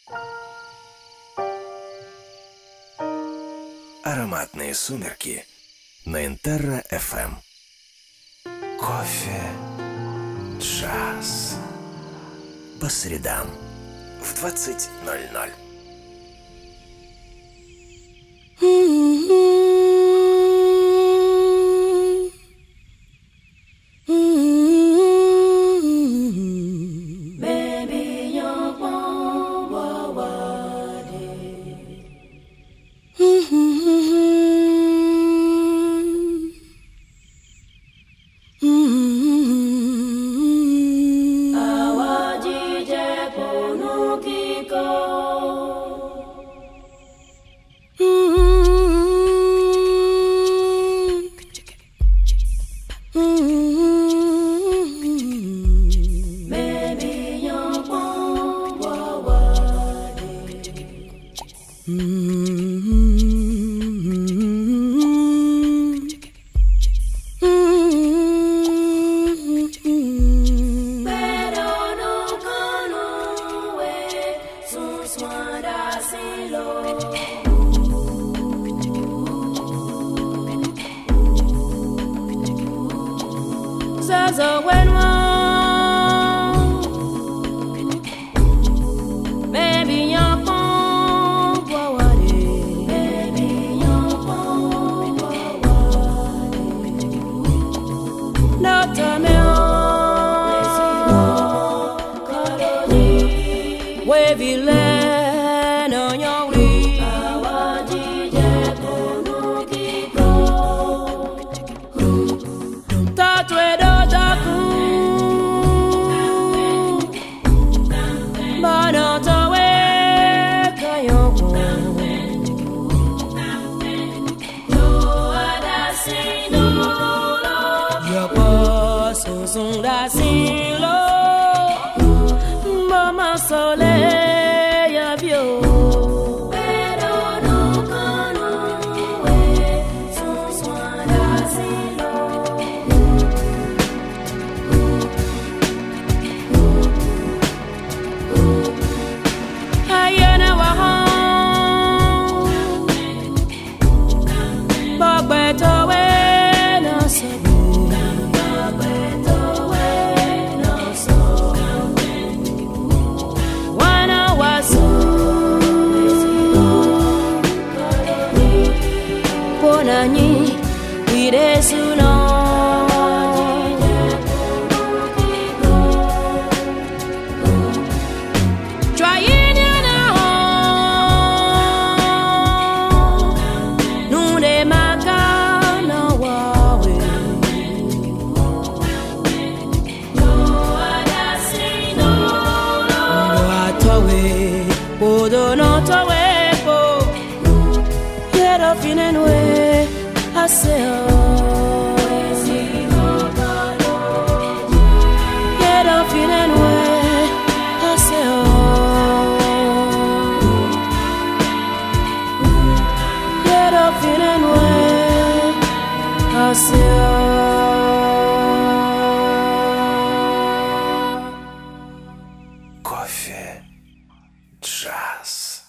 Ароматные сумерки на Интерра FM. Кофе джаз. По средам в 20:00. Кофе джаз.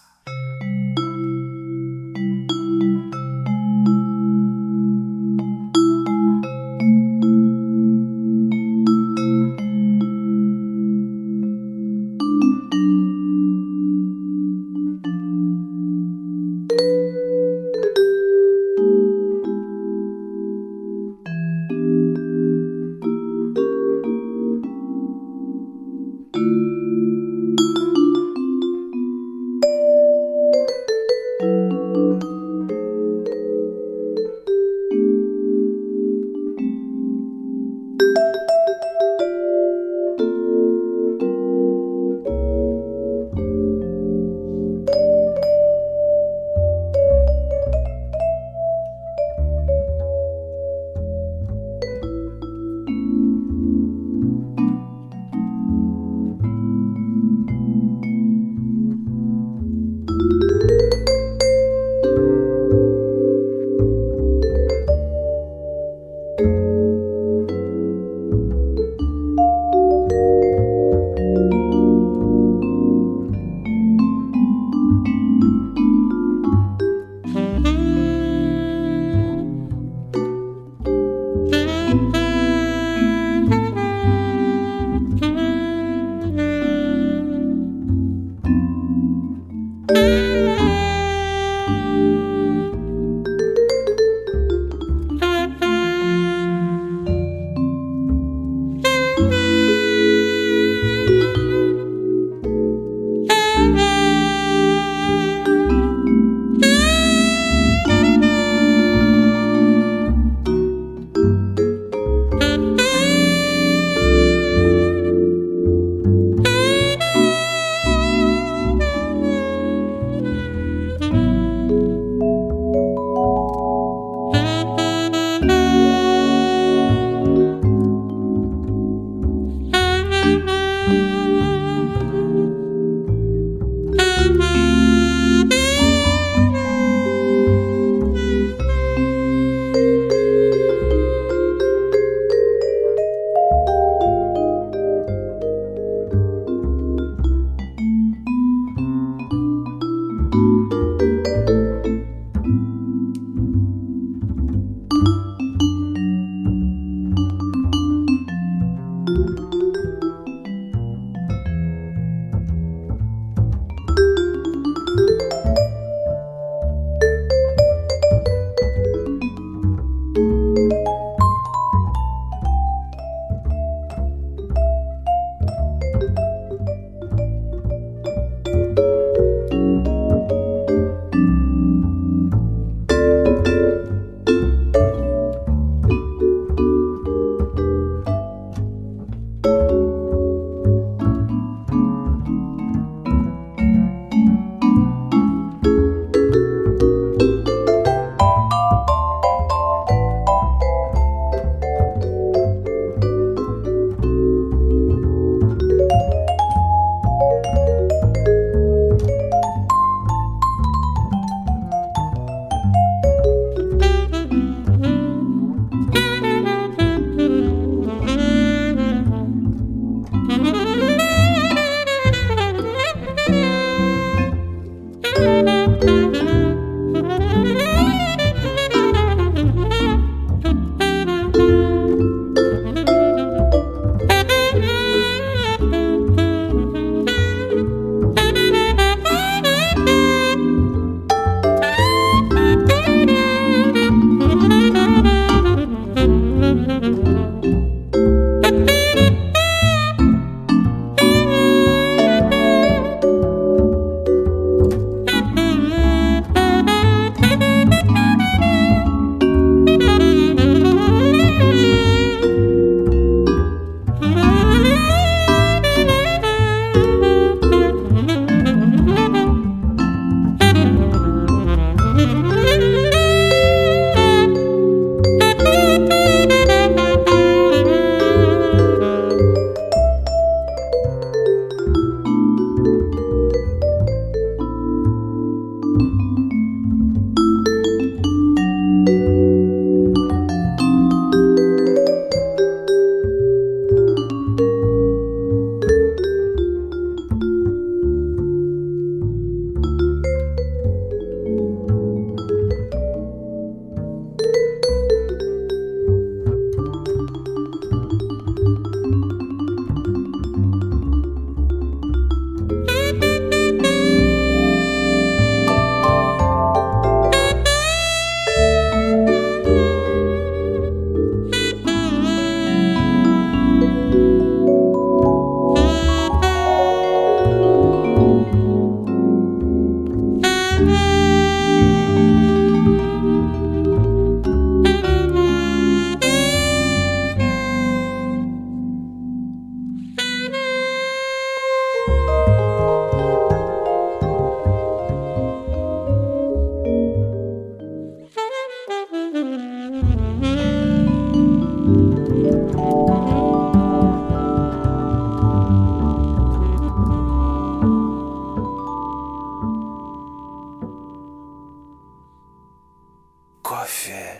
Кофе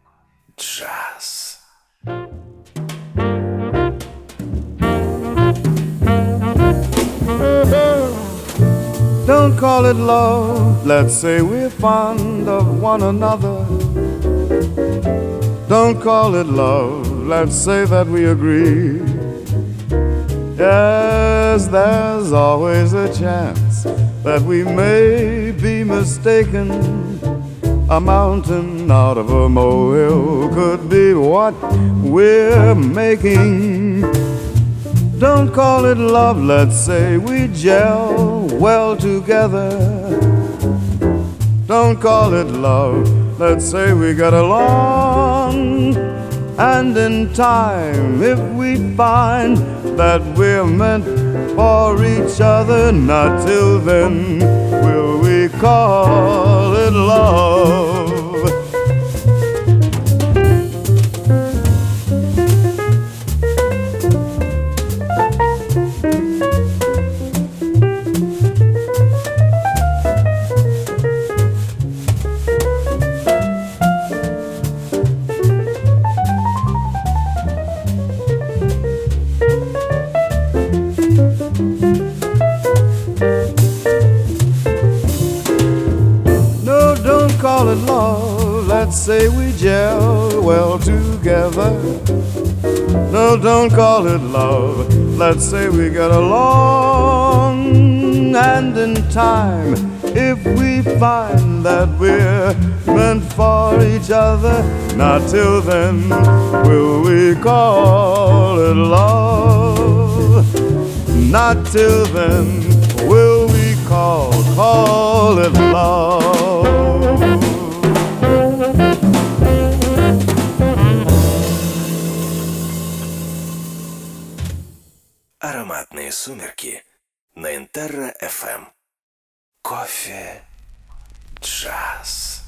джаз. Don't call it love, let's say we're fond of one another. Don't call it love, let's say that we agree. Yes, there's always a chance that we may be mistaken. A mountain out of a molehill could be what we're making. Don't call it love, let's say we gel well together. Don't call it love, let's say we get along. And in time, if we find that we're meant for each other, not till then will we call it love. Call it love, let's say we gel well together. No, don't call it love, let's say we get along. And in time, if we find that we're meant for each other, not till then will we call it love. Not till then will we call it love. Ароматные сумерки на Интерра FM. Кофе, джаз.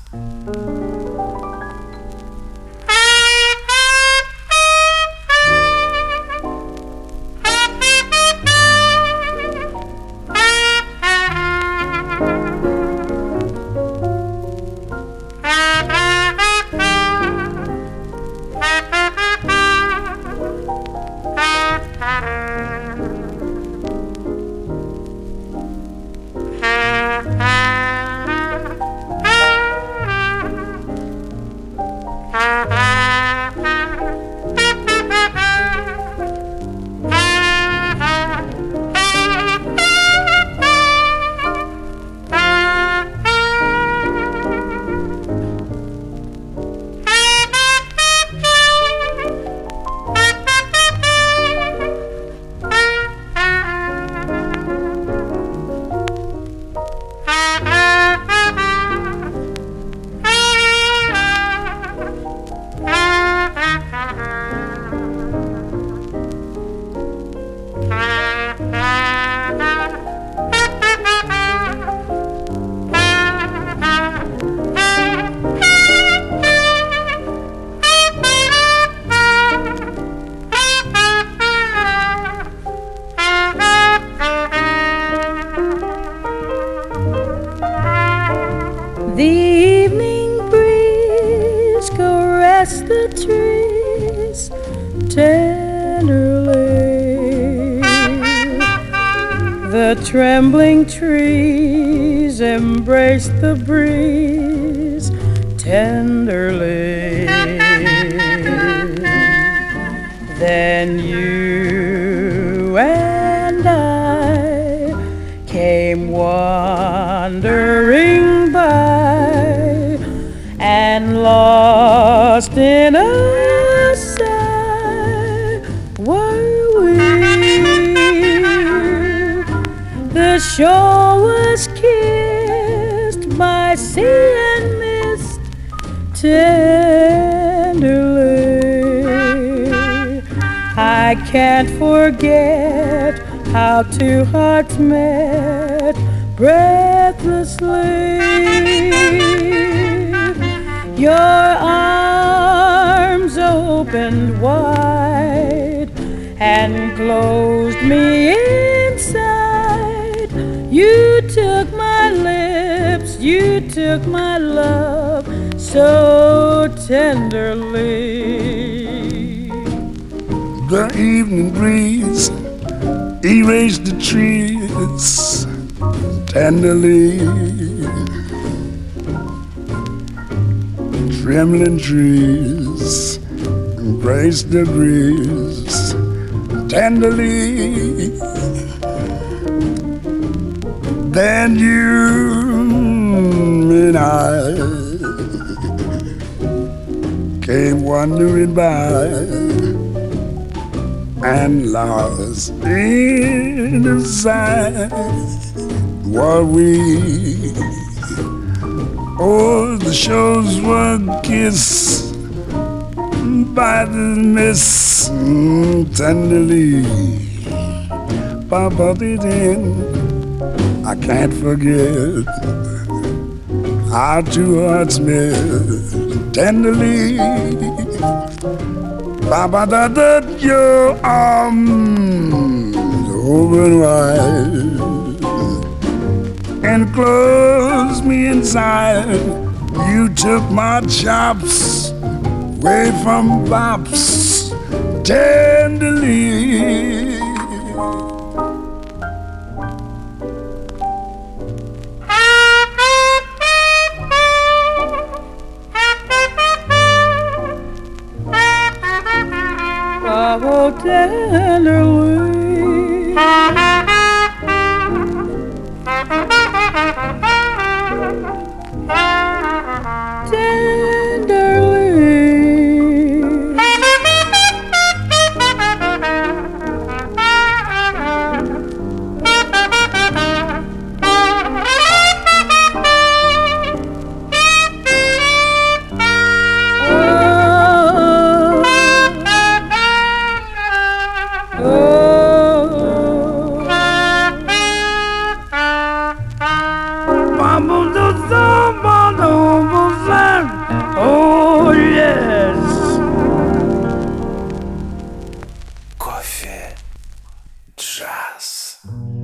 Trembling trees embrace the breeze tenderly. Then you and I came wandering by, and lost in a sigh were we. The shore was kissed by sea and mist tenderly. I can't forget how two hearts met breathlessly. Your arms opened wide and closed me inside. You took my lips, you took my love so tenderly. The evening breeze erased the trees tenderly. Trembling trees embraced the breeze tenderly. Then you and I came wandering by and lost in the sight. What we, oh, the shores were kissed by the mist tenderly. Papa didn't. I can't forget our two hearts met tenderly. Papa, that your arms open wide and close me inside. You took my chops away from pops tenderly. Oh, tenderly, oh yes. Кофе джаз.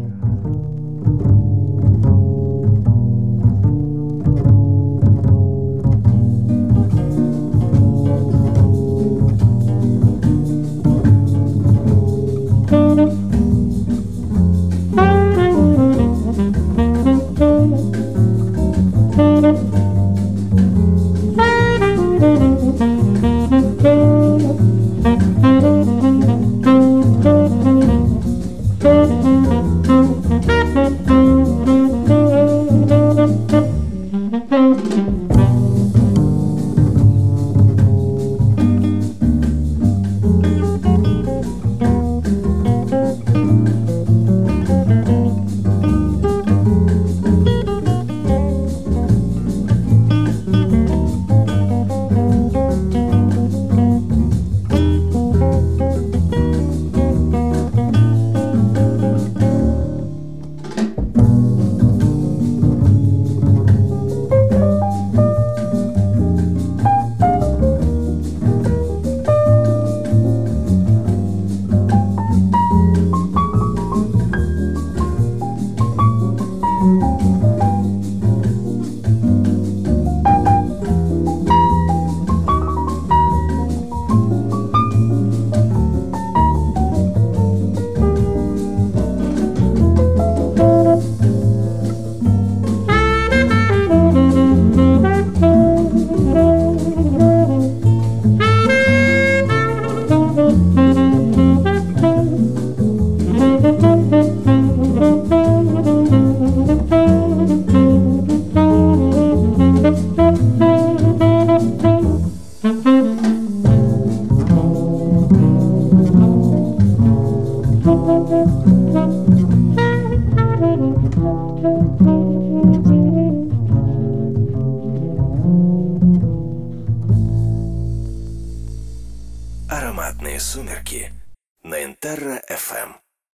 Ароматные сумерки на Интерра FM.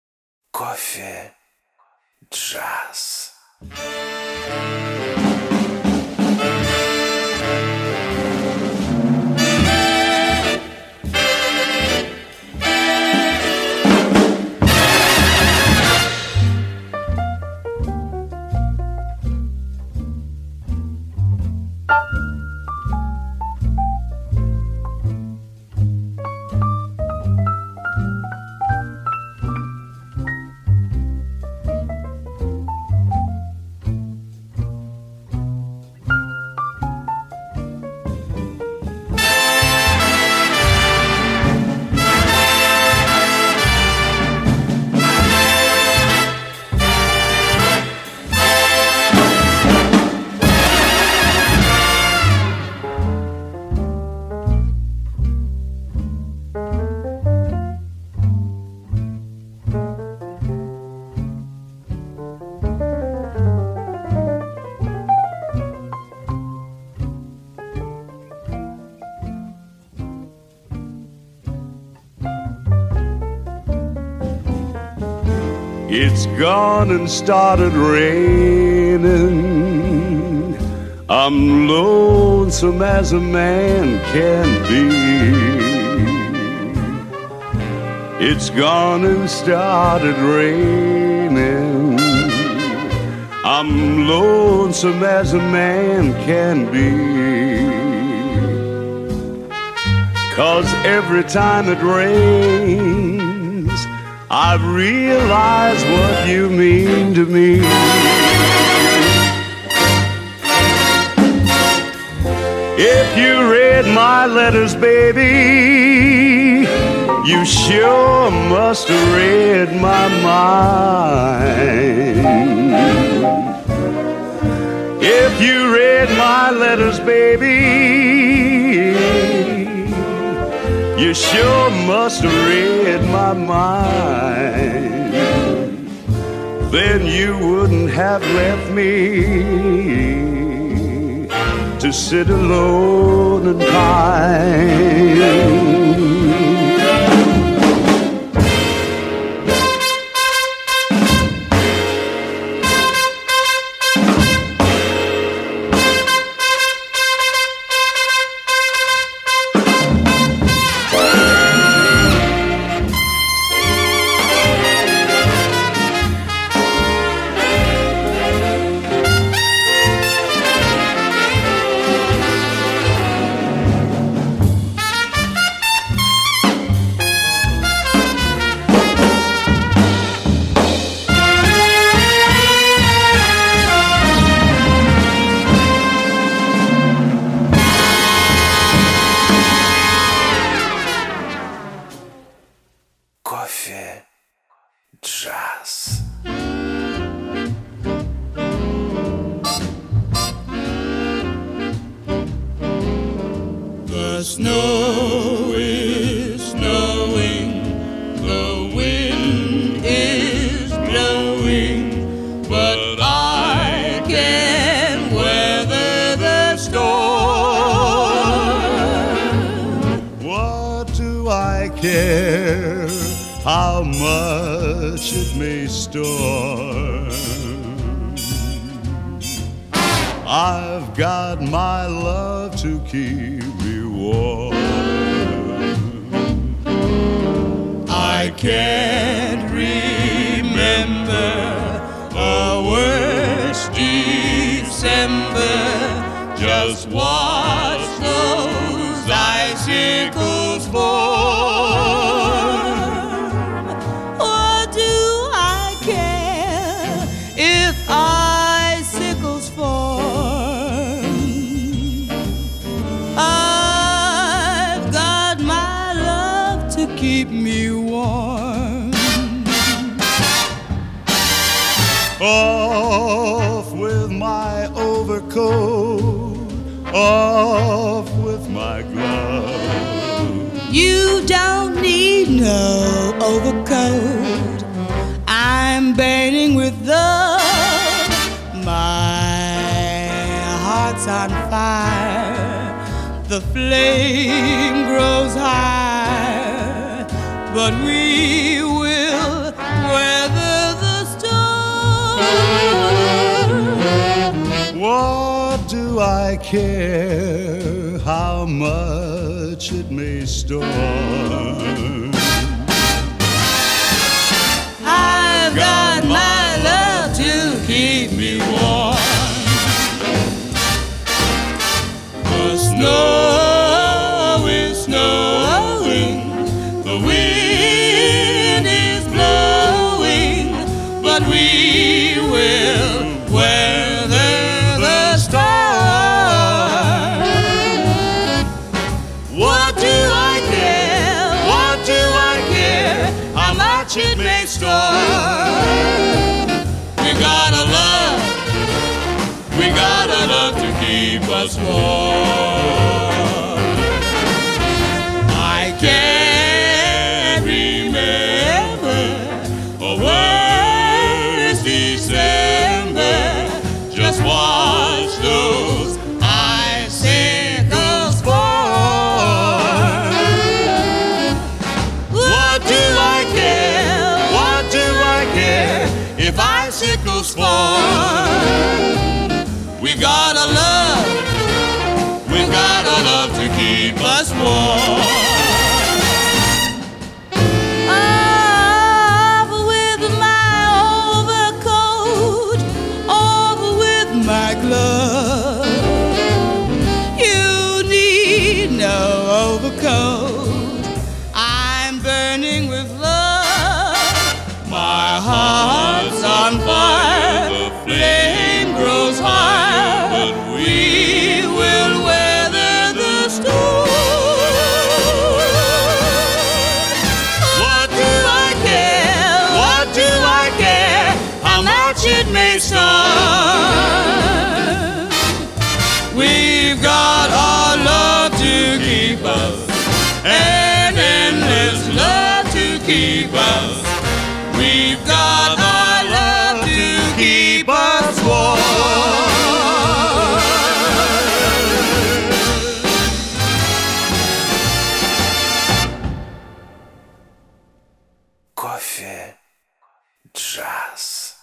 Кофе джаз. It's gone and started raining. I'm lonesome as a man can be. It's gone and started raining. I'm lonesome as a man can be. 'Cause every time it rains, I realize what you mean to me. If you read my letters, baby, you sure must have read my mind. If you read my letters, baby, you sure must have read my mind. Then you wouldn't have left me to sit alone and pine. Кофе Джаз. The snow is snowing, the wind is blowing, but I can weather the storm. What do I care how much it may storm? I've got my love to keep me warm. I can't remember a worse December. Just watch those icicles form. What do I care if icicles form? I've got my love to keep me warm. Off with my overcoat, off with my glove. You don't need no overcoat. I'm burning with love. My heart's on fire. The flame grows higher, but we will weather the storm. What do I care how much it may storm? I've got my love to keep me warm. The snow is snowing, the wind is blowing, but we will weather the storm. What do I care? What do I care? How much it may storm? We gotta love. We gotta love to keep us warm. I can't remember a worse December. Just watch those icicles form. What do I care? What do I care? war. Off with my overcoat, off with my glove. You need no overcoat. I'm burning with love. My heart's on fire. The flame grows higher. But we will weather the storm. What do I care? What do I care? How much it may storm. We've got our love to keep us, and endless love to keep us. We've got our love to keep us warm. Кофе джаз.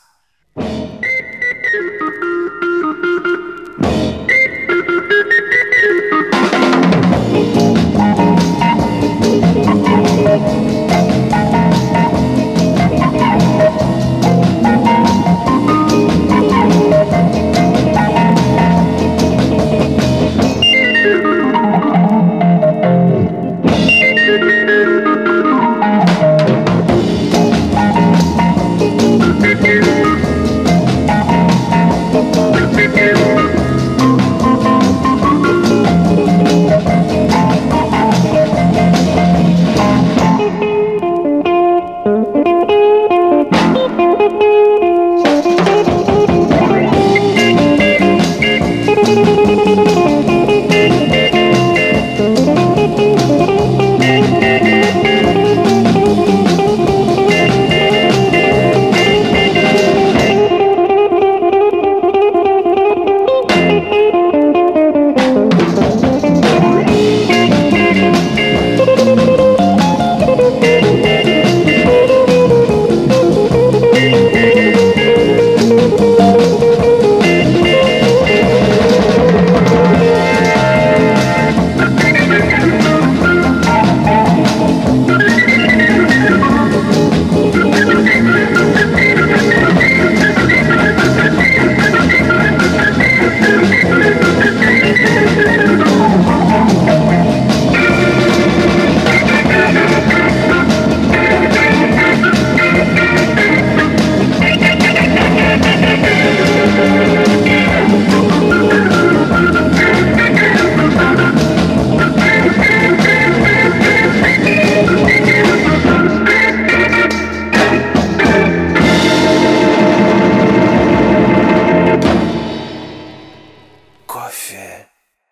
Кофе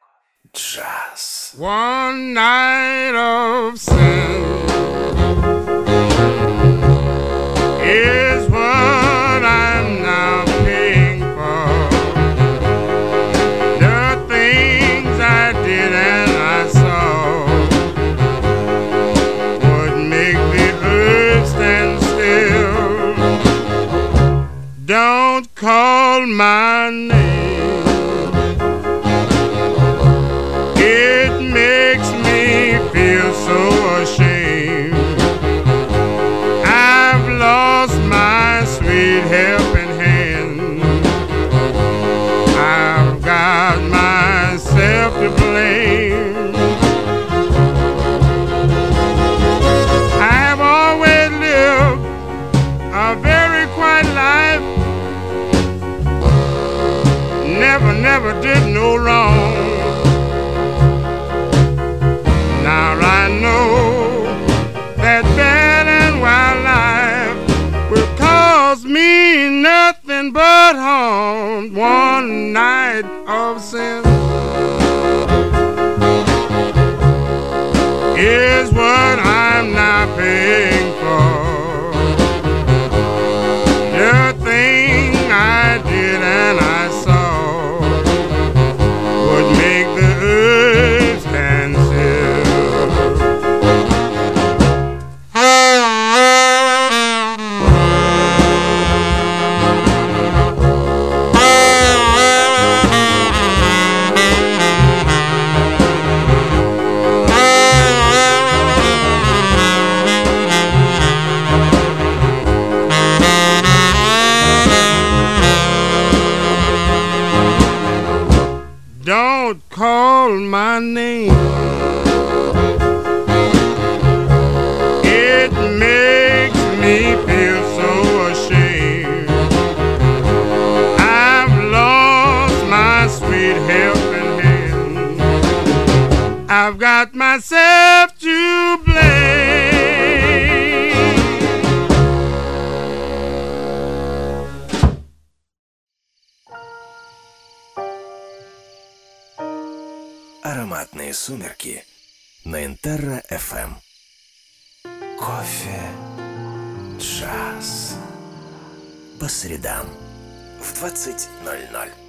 джаз. One night of sin is what I'm now paying for. The things I did and I saw would make the earth stand still. Don't call my name. It makes me feel so ashamed. I've lost my sweet helping hand. I've got myself to blame. I've always lived a very quiet life. Never did no wrong. Now I know that bad and wild life will cause me nothing but harm. One night of sin is what I'm now paying for. The thing I did and I saw would make the earth stand still. don't call my name. It makes me feel so ashamed. I've lost my sweet helping hand. I've got myself to blame. Ароматные сумерки на Интерра FM. Кофе, джаз. По средам в 20:00.